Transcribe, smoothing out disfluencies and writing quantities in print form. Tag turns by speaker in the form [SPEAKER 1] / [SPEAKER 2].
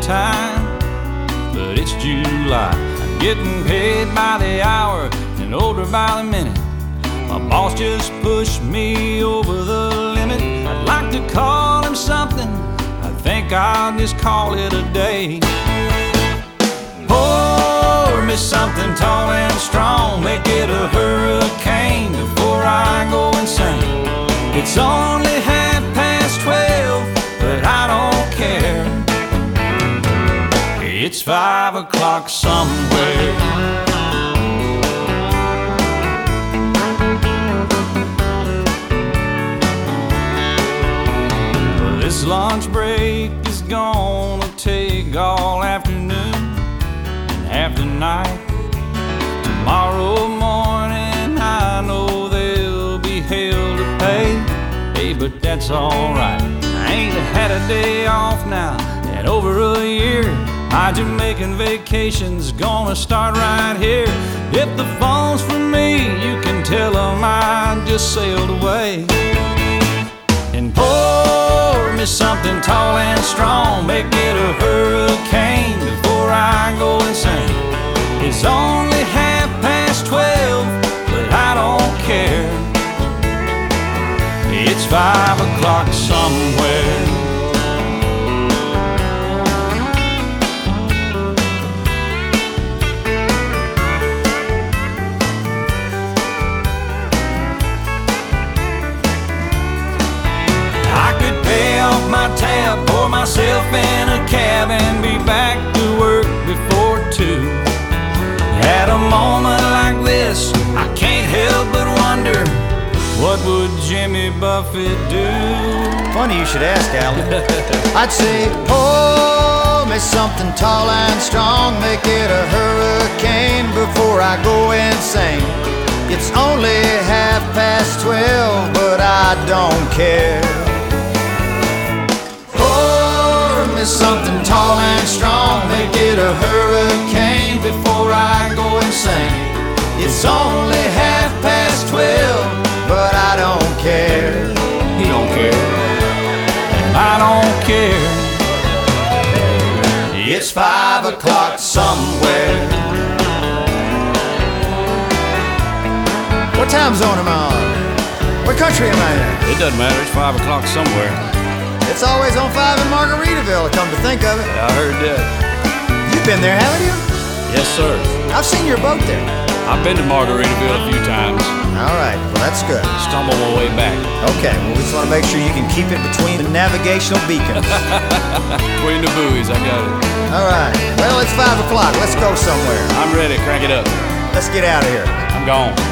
[SPEAKER 1] time, but it's July. I'm getting paid by the hour and older by the minute. My boss just pushed me over the limit. I'd like to call him something, I think I'll just call it a day. Pour me something tall and strong, make it a hurricane before I go insane. It's only 12:30, but I don't care. It's 5 o'clock somewhere. This lunch break is gonna take all afternoon and half the night. Tomorrow morning I know there'll be hell to pay. Hey, but that's alright. I ain't had a day off now in over a year. My Jamaican vacation's gonna start right here. If the phone's for me, you can tell them I just sailed away. And pour me something tall and strong, make it a hurricane before I go insane. It's only 12:30, but I don't care. It's 5 o'clock somewhere. My tab, pour myself in a cab and be back to work before 2. At a moment like this, I can't help but wonder, what would Jimmy Buffett do?
[SPEAKER 2] Funny you should ask, Alan. I'd say, pour me something tall and strong, make it a hurricane before I go insane. It's only 12:30, but I don't care. Something tall and strong, make it a hurricane before I go insane. It's only 12:30, but I don't care.
[SPEAKER 1] He don't care, and I don't care.
[SPEAKER 2] It's 5 o'clock somewhere. What time zone am I on? What country am I in?
[SPEAKER 1] It doesn't matter, it's 5 o'clock somewhere.
[SPEAKER 2] It's always on 5 in Margaritaville, come to think of it.
[SPEAKER 1] Yeah, I heard that.
[SPEAKER 2] You've been there, haven't you?
[SPEAKER 1] Yes, sir.
[SPEAKER 2] I've seen your boat there.
[SPEAKER 1] I've been to Margaritaville a few times.
[SPEAKER 2] All right, well, that's good.
[SPEAKER 1] Stumble my way back.
[SPEAKER 2] Okay, well, we just want to make sure you can keep it between the navigational beacons.
[SPEAKER 1] Between the buoys, I got it.
[SPEAKER 2] All right, well, it's 5 o'clock. Let's go somewhere.
[SPEAKER 1] I'm ready, crank it up.
[SPEAKER 2] Let's get out of here.
[SPEAKER 1] I'm gone.